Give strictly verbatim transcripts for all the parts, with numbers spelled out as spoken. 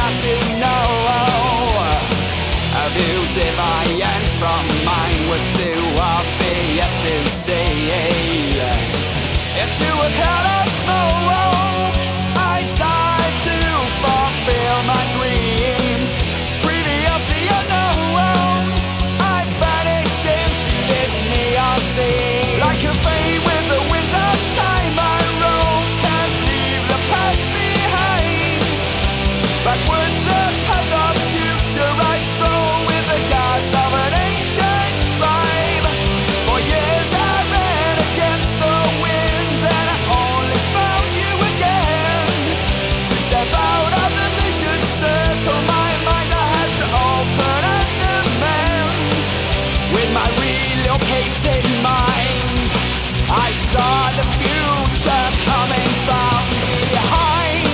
got to know. A view divine from mine was too obvious to see. Into a cloud of snow I dive to fulfill my dreams. Previously unknown, I vanish into this neon sea. Like a flame with the winds of time I roam, can't leave the past behind. Backwards the path of future I stroll with the gods of an ancient tribe. For years I ran against the wind and I only found you again. To step out of the vicious circle, my mind I had to open and demand. With my relocated mind, I saw the future coming from behind.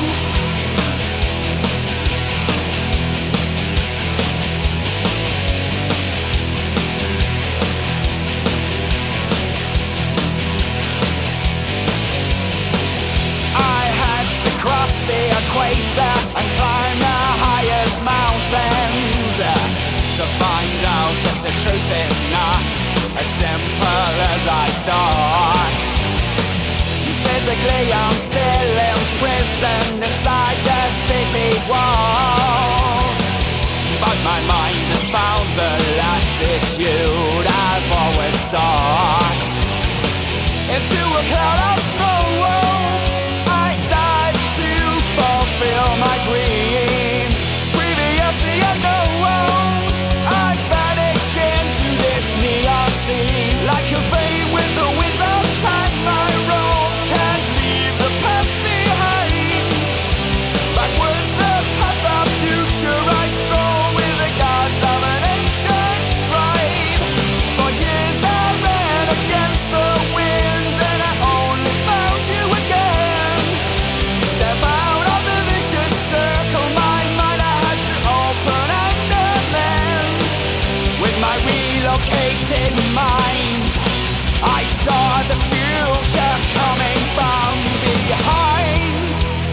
I had to cross the equator and climb the highest mountains to find out that the truth is not as simple as I thought. Physically I'm still imprisoned inside the city walls, but my mind has found the latitude I've always sought. Into a cloud of snow I dive to fulfill my dreams. Previously unknown, I vanish into this neon sea. Like a flame with the winds of time I roam, can't leave the past behind. Backwards the path of future I stroll with the gods of an ancient tribe. For years I ran against the wind and I only found you again. To step out of the vicious circle, my mind I had to open and demand. With my relocated mind, I saw the future coming from behind.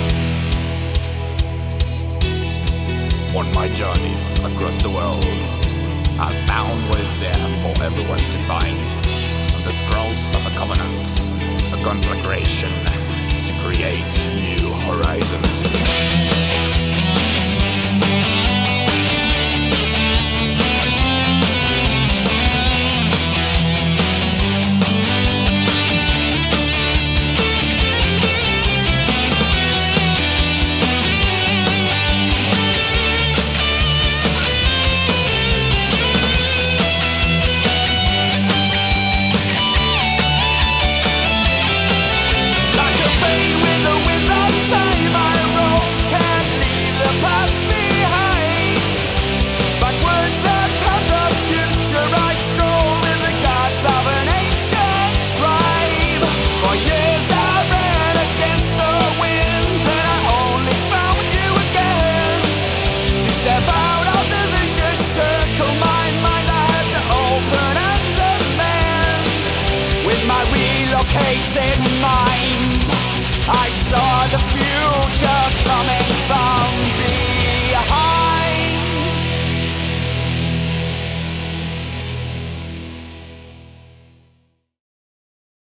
On my journeys across the world, I've found what is there for everyone to find. The scrolls of a covenant, a conflagration to create new horizons.